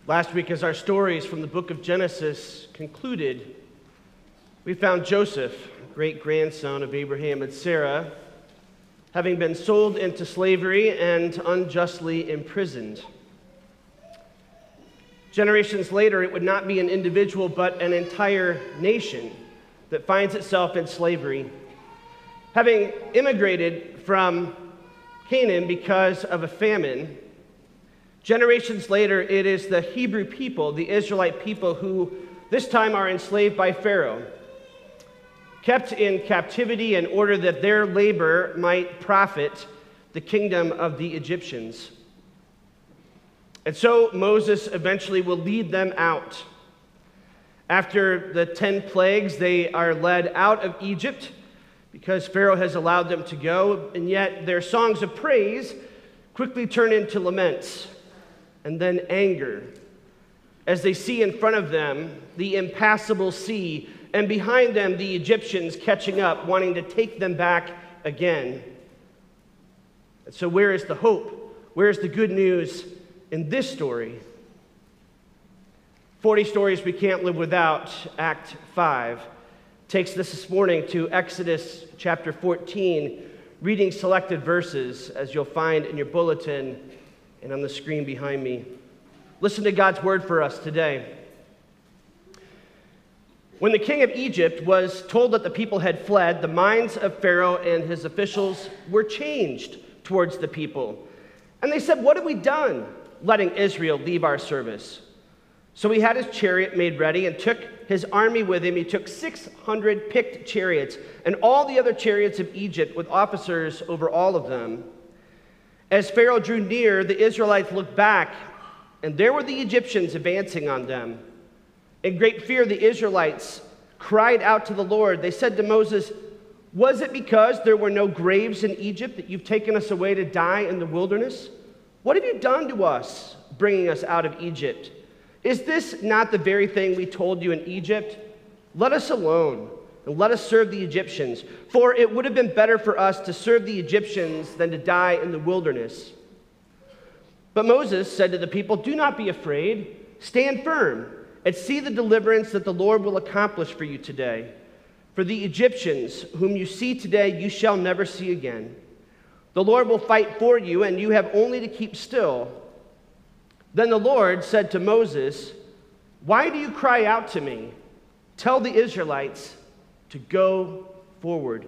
Last week, as our stories from the book of Genesis concluded, we found Joseph, great-grandson of Abraham and Sarah, having been sold into slavery and unjustly imprisoned. Generations later, it would not be an individual but an entire nation that finds itself in slavery. Having immigrated from Canaan because of a famine, generations later, it is the Hebrew people, the Israelite people, who this time are enslaved by Pharaoh, kept in captivity in order that their labor might profit the kingdom of the Egyptians. And so Moses eventually will lead them out. After the 10 plagues, they are led out of Egypt because Pharaoh has allowed them to go, and yet their songs of praise quickly turn into laments and then anger as they see in front of them the impassable sea, and behind them the Egyptians catching up, wanting to take them back again. And so where is the hope? Where is the good news in this story? 40 stories we can't live without, Act 5, takes this morning to Exodus chapter 14, reading selected verses, as you'll find in your bulletin and on the screen behind me. Listen to God's word for us today. When the king of Egypt was told that the people had fled, the minds of Pharaoh and his officials were changed towards the people. And they said, "What have we done, letting Israel leave our service?" So he had his chariot made ready and took his army with him. He took 600 picked chariots and all the other chariots of Egypt with officers over all of them. As Pharaoh drew near, the Israelites looked back, and there were the Egyptians advancing on them. In great fear, the Israelites cried out to the Lord. They said to Moses, "Was it because there were no graves in Egypt that you've taken us away to die in the wilderness? What have you done to us, bringing us out of Egypt? Is this not the very thing we told you in Egypt? Let us alone, and let us serve the Egyptians. For it would have been better for us to serve the Egyptians than to die in the wilderness." But Moses said to the people, "Do not be afraid. Stand firm and see the deliverance that the Lord will accomplish for you today. For the Egyptians whom you see today, you shall never see again. The Lord will fight for you, and you have only to keep still." Then the Lord said to Moses, "Why do you cry out to me? Tell the Israelites to go forward."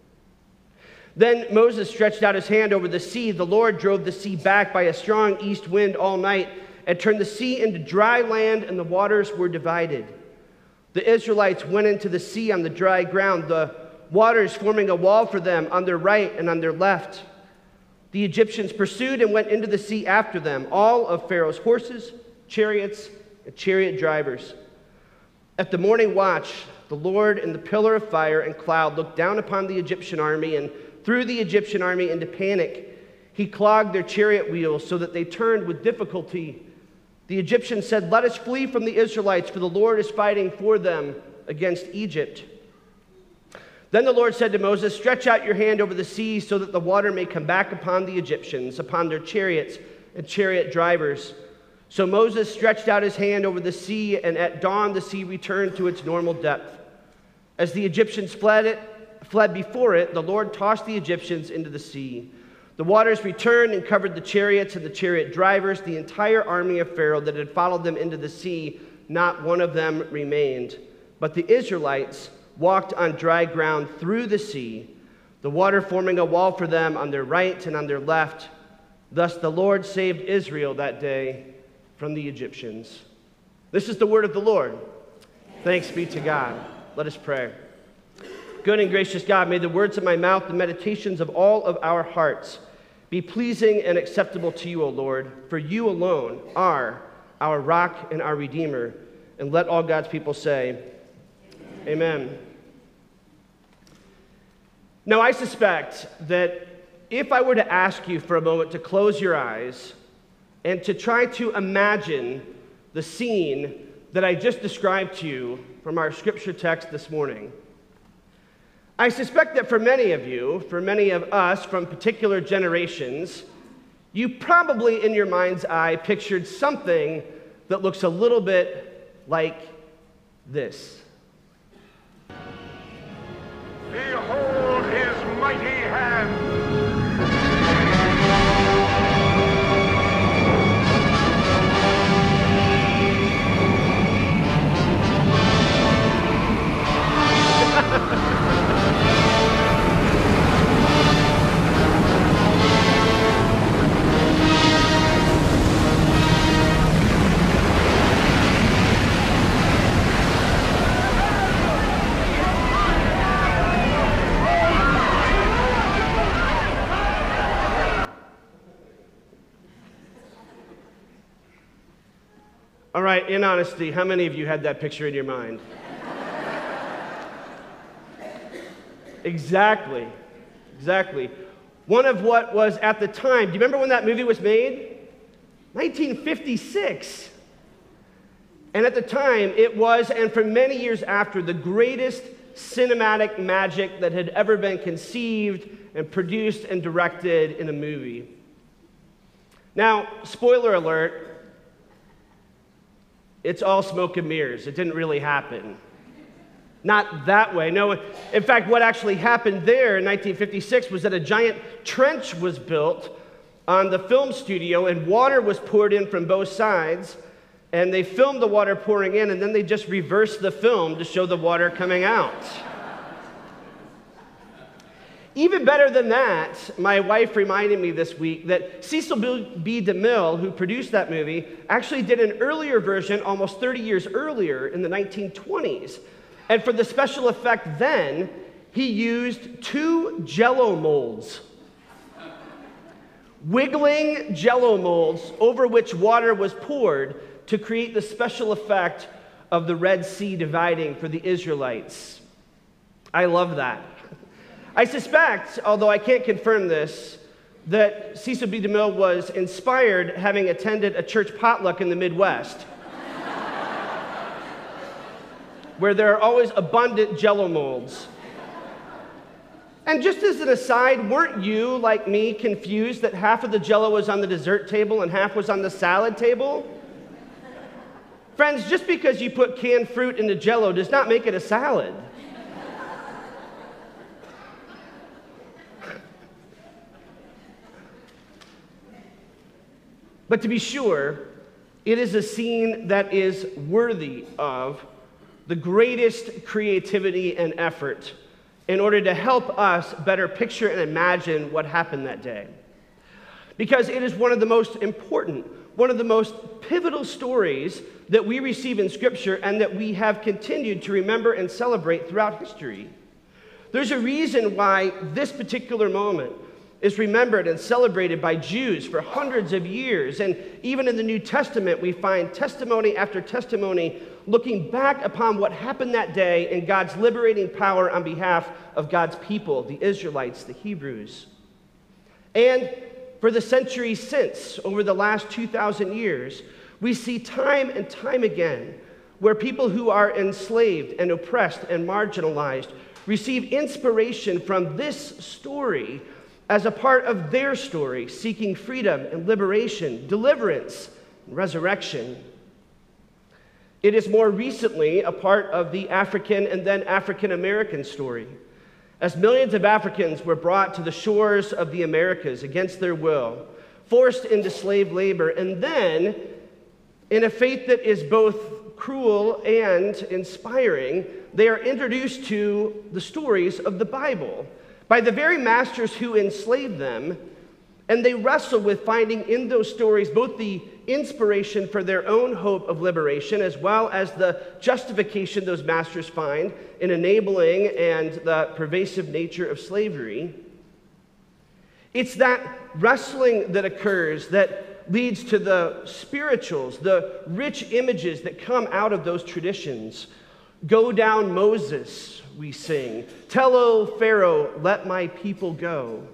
Then Moses stretched out his hand over the sea. The Lord drove the sea back by a strong east wind all night and turned the sea into dry land, and the waters were divided. The Israelites went into the sea on the dry ground, the waters forming a wall for them on their right and on their left. The Egyptians pursued and went into the sea after them, all of Pharaoh's horses, chariots, and chariot drivers. At the morning watch, the Lord in the pillar of fire and cloud looked down upon the Egyptian army and threw the Egyptian army into panic. He clogged their chariot wheels so that they turned with difficulty. The Egyptians said, "Let us flee from the Israelites, for the Lord is fighting for them against Egypt." Then the Lord said to Moses, "Stretch out your hand over the sea so that the water may come back upon the Egyptians, upon their chariots and chariot drivers." So Moses stretched out his hand over the sea, and at dawn the sea returned to its normal depth. As the Egyptians fled before it, the Lord tossed the Egyptians into the sea. The waters returned and covered the chariots and the chariot drivers, the entire army of Pharaoh that had followed them into the sea. Not one of them remained. But the Israelites walked on dry ground through the sea, the water forming a wall for them on their right and on their left. Thus the Lord saved Israel that day from the Egyptians. This is the word of the Lord. Thanks be to God. Let us pray. Good and gracious God, may the words of my mouth, the meditations of all of our hearts be pleasing and acceptable to you, O Lord, for you alone are our rock and our Redeemer. And let all God's people say, Amen. Now, I suspect that if I were to ask you for a moment to close your eyes and to try to imagine the scene that I just described to you from our scripture text this morning, I suspect that for many of you, for many of us from particular generations, you probably in your mind's eye pictured something that looks a little bit like this. Behold his mighty hand! All right, in honesty, how many of you had that picture in your mind? Exactly. One of what was at the time, do you remember when that movie was made? 1956. And at the time, it was, and for many years after, the greatest cinematic magic that had ever been conceived and produced and directed in a movie. Now, spoiler alert, it's all smoke and mirrors. It didn't really happen. Not that way. No, in fact, what actually happened there in 1956 was that a giant trench was built on the film studio, and water was poured in from both sides, and they filmed the water pouring in, and then they just reversed the film to show the water coming out. Even better than that, my wife reminded me this week that Cecil B. DeMille, who produced that movie, actually did an earlier version almost 30 years earlier in the 1920s. And for the special effect then, he used 2 Jell-O molds. Wiggling Jell-O molds over which water was poured to create the special effect of the Red Sea dividing for the Israelites. I love that. I suspect, although I can't confirm this, that Cecil B. DeMille was inspired having attended a church potluck in the Midwest, where there are always abundant Jell-O molds. And just as an aside, weren't you, like me, confused that half of the Jell-O was on the dessert table and half was on the salad table? Friends, just because you put canned fruit into Jell-O does not make it a salad. But to be sure, it is a scene that is worthy of the greatest creativity and effort in order to help us better picture and imagine what happened that day. Because it is one of the most important, one of the most pivotal stories that we receive in Scripture and that we have continued to remember and celebrate throughout history. There's a reason why this particular moment is remembered and celebrated by Jews for hundreds of years. And even in the New Testament, we find testimony after testimony looking back upon what happened that day and God's liberating power on behalf of God's people, the Israelites, the Hebrews. And for the centuries since, over the last 2,000 years, we see time and time again where people who are enslaved and oppressed and marginalized receive inspiration from this story as a part of their story, seeking freedom and liberation, deliverance, and resurrection. It is more recently a part of the African and then African American story, as millions of Africans were brought to the shores of the Americas against their will, forced into slave labor, and then, in a fate that is both cruel and inspiring, they are introduced to the stories of the Bible by the very masters who enslaved them, and they wrestle with finding in those stories both the inspiration for their own hope of liberation as well as the justification those masters find in enabling and the pervasive nature of slavery. It's that wrestling that occurs that leads to the spirituals, the rich images that come out of those traditions. Go down, Moses, we sing. Tell, O Pharaoh, let my people go.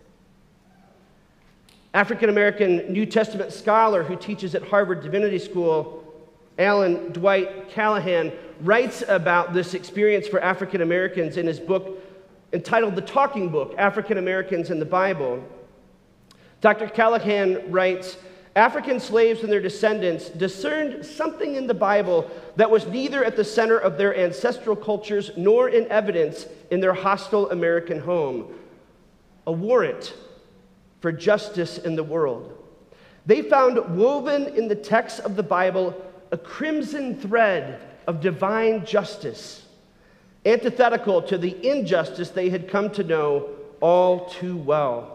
African-American New Testament scholar who teaches at Harvard Divinity School, Alan Dwight Callahan, writes about this experience for African Americans in his book entitled The Talking Book, African Americans in the Bible. Dr. Callahan writes, African slaves and their descendants discerned something in the Bible that was neither at the center of their ancestral cultures nor in evidence in their hostile American home: a warrant for justice in the world. They found woven in the text of the Bible a crimson thread of divine justice, antithetical to the injustice they had come to know all too well.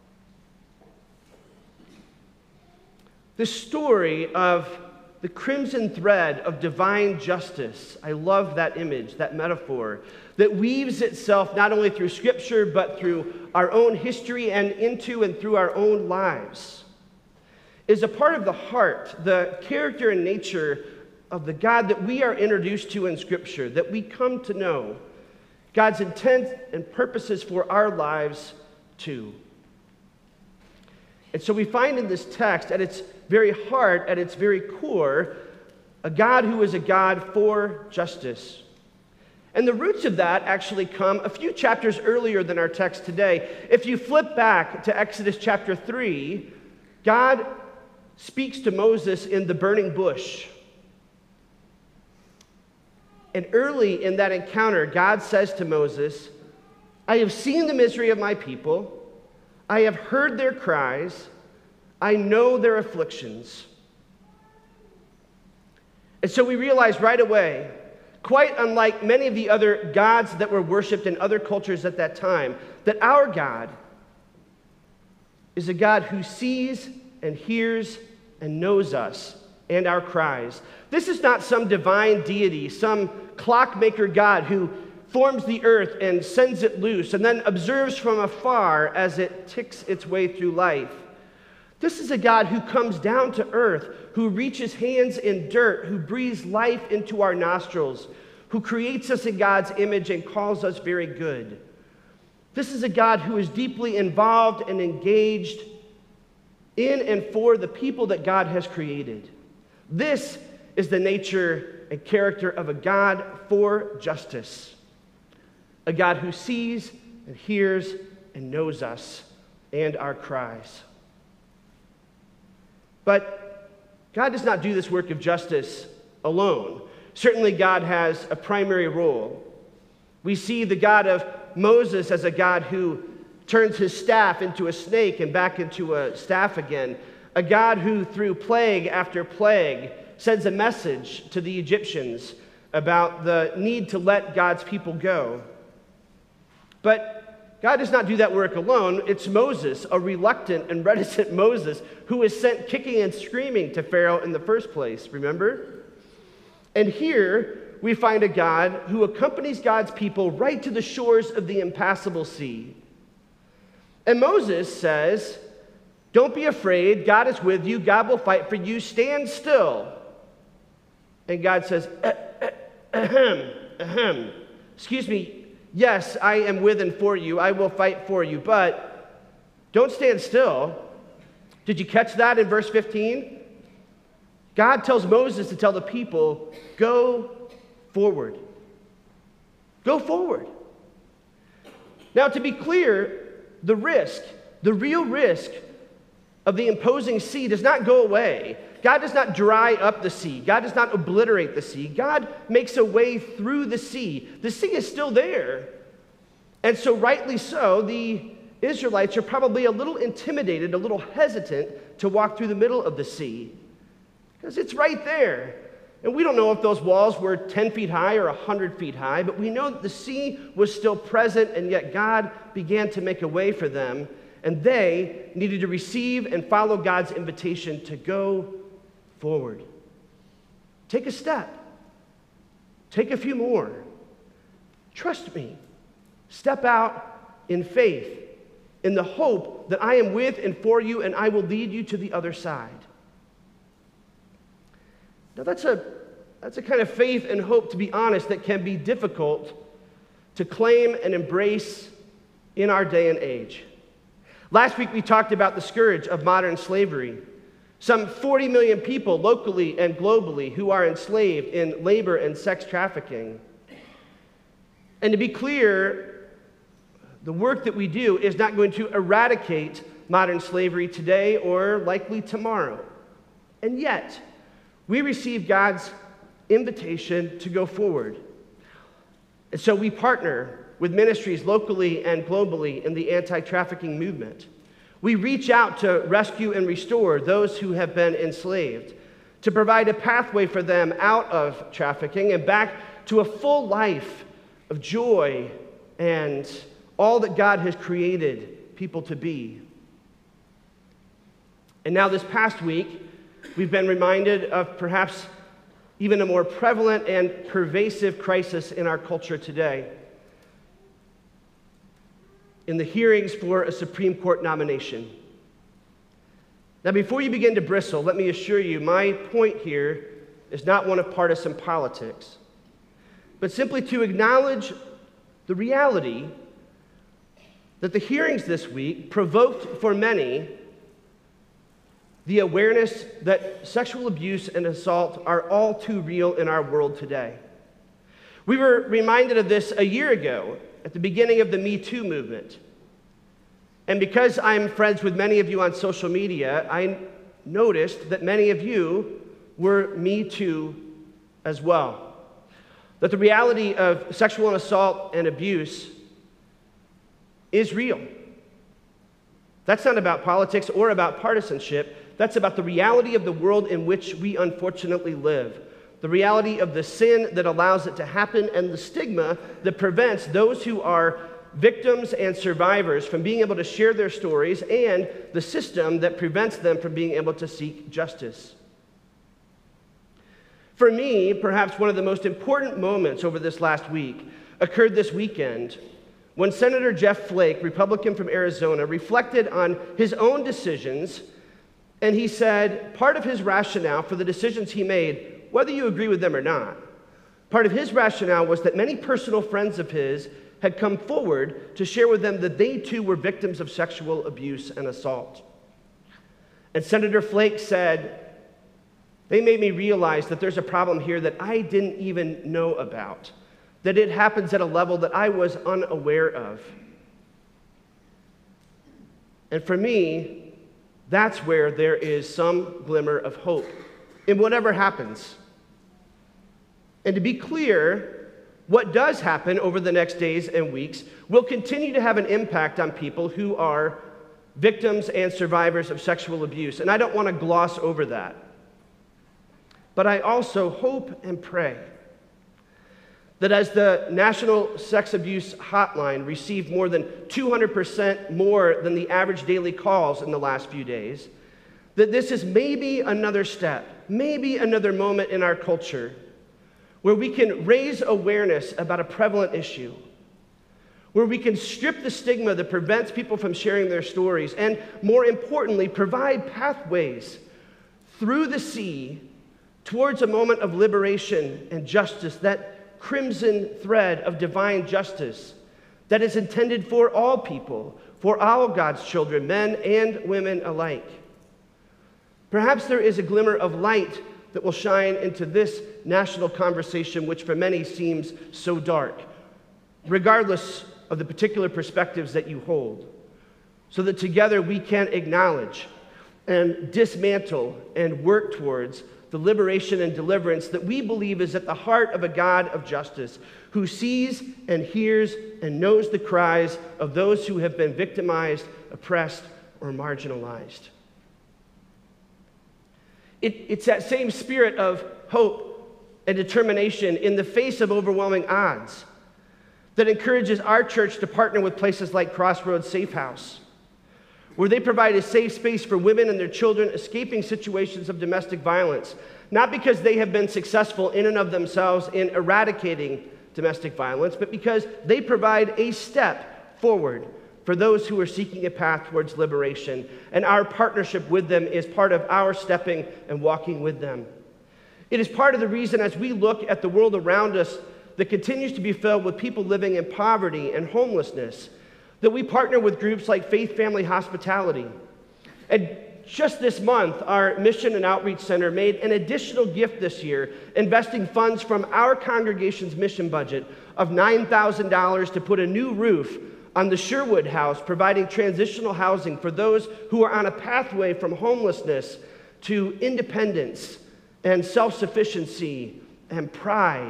The story of the crimson thread of divine justice, I love that image, that metaphor, that weaves itself not only through Scripture, but through our own history and into and through our own lives, is a part of the heart, the character and nature of the God that we are introduced to in Scripture, that we come to know, God's intent and purposes for our lives too. And so we find in this text, at its very heart, at its very core, a God who is a God for justice. And the roots of that actually come a few chapters earlier than our text today. If you flip back to Exodus chapter 3, God speaks to Moses in the burning bush. And early in that encounter, God says to Moses, "I have seen the misery of my people. I have heard their cries. I know their afflictions." And so we realize right away, quite unlike many of the other gods that were worshipped in other cultures at that time, that our God is a God who sees and hears and knows us and our cries. This is not some divine deity, some clockmaker God who forms the earth and sends it loose and then observes from afar as it ticks its way through life. This is a God who comes down to earth, who reaches hands in dirt, who breathes life into our nostrils, who creates us in God's image and calls us very good. This is a God who is deeply involved and engaged in and for the people that God has created. This is the nature and character of a God for justice. A God who sees and hears and knows us and our cries. But God does not do this work of justice alone. Certainly, God has a primary role. We see the God of Moses as a God who turns his staff into a snake and back into a staff again. A God who, through plague after plague, sends a message to the Egyptians about the need to let God's people go. But God does not do that work alone. It's Moses, a reluctant and reticent Moses, who is sent kicking and screaming to Pharaoh in the first place, remember? And here we find a God who accompanies God's people right to the shores of the impassable sea. And Moses says, "Don't be afraid, God is with you, God will fight for you, stand still." And God says, "Excuse me, yes, I am with and for you, I will fight for you, but don't stand still." Did you catch that in verse 15? God tells Moses to tell the people, go forward. Go forward. Now, to be clear, the real risk of the imposing sea does not go away. God does not dry up the sea. God does not obliterate the sea. God makes a way through the sea. The sea is still there. And so, rightly so, the Israelites are probably a little intimidated, a little hesitant to walk through the middle of the sea, because it's right there. And we don't know if those walls were 10 feet high or 100 feet high, but we know that the sea was still present, and yet God began to make a way for them, and they needed to receive and follow God's invitation to go forward. Take a step. Take a few more. Trust me. Step out in faith, in the hope that I am with and for you, and I will lead you to the other side. Now, that's a kind of faith and hope, to be honest, that can be difficult to claim and embrace in our day and age. Last week, we talked about the scourge of modern slavery. Some 40 million people locally and globally who are enslaved in labor and sex trafficking. And to be clear, the work that we do is not going to eradicate modern slavery today or likely tomorrow. And yet, we receive God's invitation to go forward. And so we partner with ministries locally and globally in the anti-trafficking movement. We reach out to rescue and restore those who have been enslaved, to provide a pathway for them out of trafficking and back to a full life of joy and all that God has created people to be. And now this past week, we've been reminded of perhaps even a more prevalent and pervasive crisis in our culture today. In the hearings for a Supreme Court nomination. Now, before you begin to bristle, let me assure you, my point here is not one of partisan politics, but simply to acknowledge the reality that the hearings this week provoked for many the awareness that sexual abuse and assault are all too real in our world today. We were reminded of this a year ago at the beginning of the Me Too movement. And because I'm friends with many of you on social media, I noticed that many of you were Me Too as well. That the reality of sexual assault and abuse is real. That's not about politics or about partisanship. That's about the reality of the world in which we unfortunately live. The reality of the sin that allows it to happen and the stigma that prevents those who are victims and survivors from being able to share their stories, and the system that prevents them from being able to seek justice. For me, perhaps one of the most important moments over this last week occurred this weekend when Senator Jeff Flake, Republican from Arizona, reflected on his own decisions, and he said part of his rationale for the decisions he made, whether you agree with them or not, part of his rationale was that many personal friends of his had come forward to share with them that they too were victims of sexual abuse and assault. And Senator Flake said, they made me realize that there's a problem here that I didn't even know about, that it happens at a level that I was unaware of. And for me, that's where there is some glimmer of hope in whatever happens. And to be clear, what does happen over the next days and weeks will continue to have an impact on people who are victims and survivors of sexual abuse. And I don't want to gloss over that. But I also hope and pray that as the National Sex Abuse Hotline received more than 200% more than the average daily calls in the last few days, that this is maybe another step, maybe another moment in our culture where we can raise awareness about a prevalent issue, where we can strip the stigma that prevents people from sharing their stories, and more importantly, provide pathways through the sea towards a moment of liberation and justice, that crimson thread of divine justice that is intended for all people, for all God's children, men and women alike. Perhaps there is a glimmer of light that will shine into this national conversation, which for many seems so dark, regardless of the particular perspectives that you hold, so that together we can acknowledge and dismantle and work towards the liberation and deliverance that we believe is at the heart of a God of justice, who sees and hears and knows the cries of those who have been victimized, oppressed, or marginalized. It's that same spirit of hope and determination in the face of overwhelming odds that encourages our church to partner with places like Crossroads Safe House, where they provide a safe space for women and their children escaping situations of domestic violence, not because they have been successful in and of themselves in eradicating domestic violence, but because they provide a step forward for those who are seeking a path towards liberation. And our partnership with them is part of our stepping and walking with them. It is part of the reason, as we look at the world around us that continues to be filled with people living in poverty and homelessness, that we partner with groups like Faith Family Hospitality. And just this month, our Mission and Outreach Center made an additional gift this year, investing funds from our congregation's mission budget of $9,000 to put a new roof on the Sherwood House, providing transitional housing for those who are on a pathway from homelessness to independence and self-sufficiency and pride.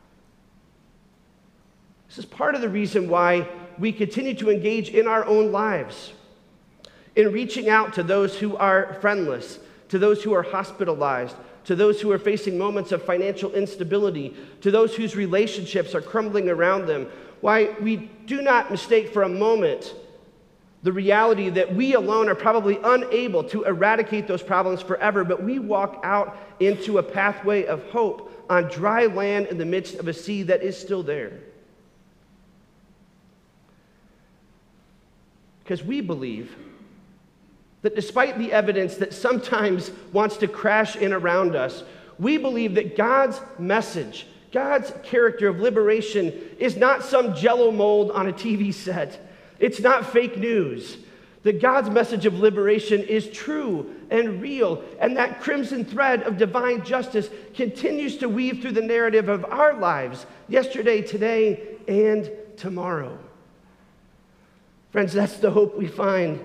This is part of the reason why we continue to engage in our own lives, in reaching out to those who are friendless, to those who are hospitalized, to those who are facing moments of financial instability, to those whose relationships are crumbling around them. Why we do not mistake for a moment the reality that we alone are probably unable to eradicate those problems forever, but we walk out into a pathway of hope on dry land in the midst of a sea that is still there. Because we believe that despite the evidence that sometimes wants to crash in around us, we believe that God's message, God's character of liberation is not some jello mold on a TV set. It's not fake news. That God's message of liberation is true and real, and that crimson thread of divine justice continues to weave through the narrative of our lives, yesterday, today, and tomorrow. Friends, that's the hope we find.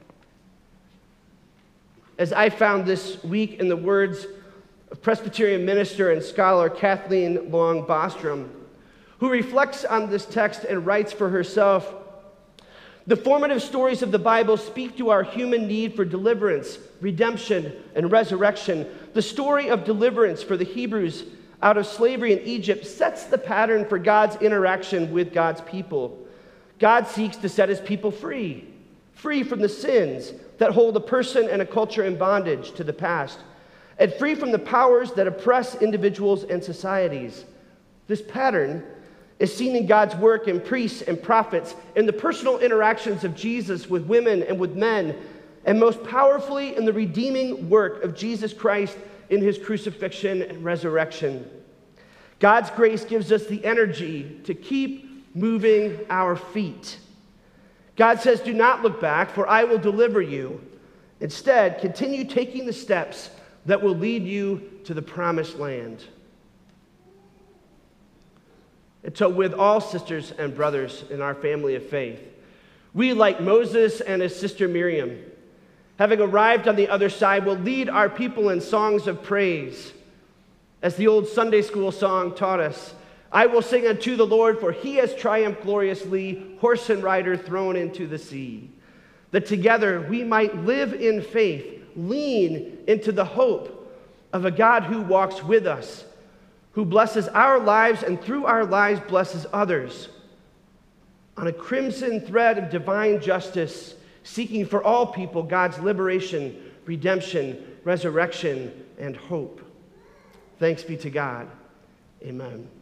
As I found this week in the words of Presbyterian minister and scholar Kathleen Long Bostrom, who reflects on this text and writes for herself, "The formative stories of the Bible speak to our human need for deliverance, redemption, and resurrection. The story of deliverance for the Hebrews out of slavery in Egypt sets the pattern for God's interaction with God's people. God seeks to set his people free from the sins that hold a person and a culture in bondage to the past, and free from the powers that oppress individuals and societies. This pattern is seen in God's work in priests and prophets, in the personal interactions of Jesus with women and with men, and most powerfully in the redeeming work of Jesus Christ in his crucifixion and resurrection. God's grace gives us the energy to keep moving our feet. God says, do not look back, for I will deliver you. Instead, continue taking the steps that will lead you to the promised land." And so with all sisters and brothers in our family of faith, we, like Moses and his sister Miriam, having arrived on the other side, will lead our people in songs of praise. As the old Sunday school song taught us, "I will sing unto the Lord, for he has triumphed gloriously, horse and rider thrown into the sea." That together we might live in faith, lean into the hope of a God who walks with us, who blesses our lives and through our lives blesses others, on a crimson thread of divine justice, seeking for all people God's liberation, redemption, resurrection, and hope. Thanks be to God. Amen.